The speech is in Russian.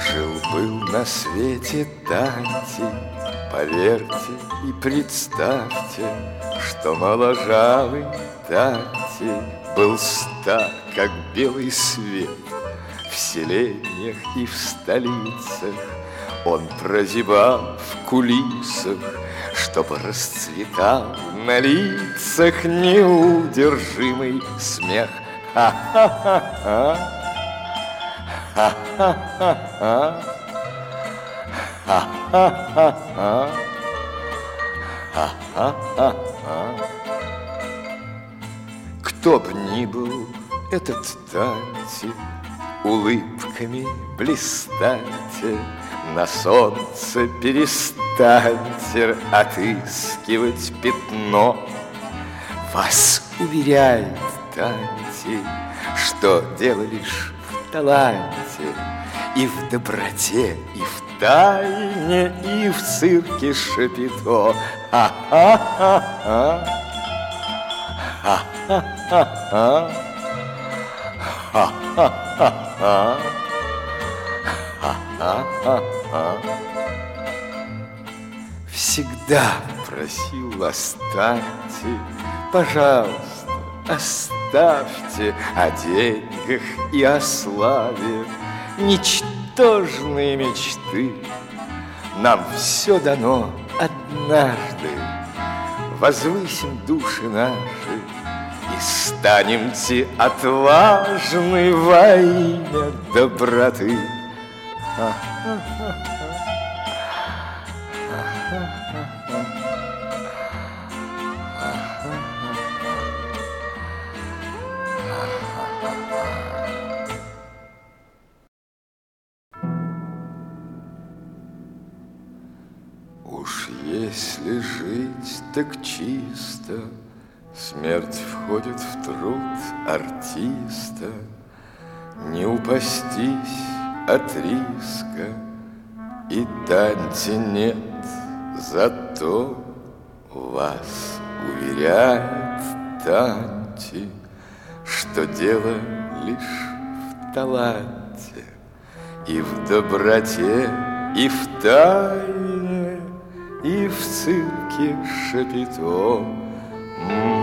Жил-был на свете Танти, поверьте и представьте, что моложавый Танти был стар, как белый свет. В селениях и в столицах он прозябал в кулисах, чтоб расцветал на лицах неудержимый смех. Ха-ха-ха-ха, ха-ха-ха-ха, ха-ха-ха-ха, ха-ха-ха-ха. Кто б ни был этот Танти, улыбками блистаньте, на солнце перестаньте отыскивать пятно. Вас уверяет Танти, что дело лишь в таланте, и в доброте, и в тайне, и в цирке Шапито. Ха-ха-ха-ха, ха-ха-ха-ха, ха-ха-ха-ха, ха-ха-ха-ха. Всегда просил вас Танти, пожалуйста, оставьте о деньгах и о славе ничтожные мечты. Нам все дано однажды, возвысим души наши и станемте отважны во имя доброты. Уж если жить так чисто, смерть входит в труд артиста. Не упастись от риска и Танти нет, зато вас уверяет Танти, что дело лишь в таланте, и в доброте, и в тайне, и в цирке Шапито.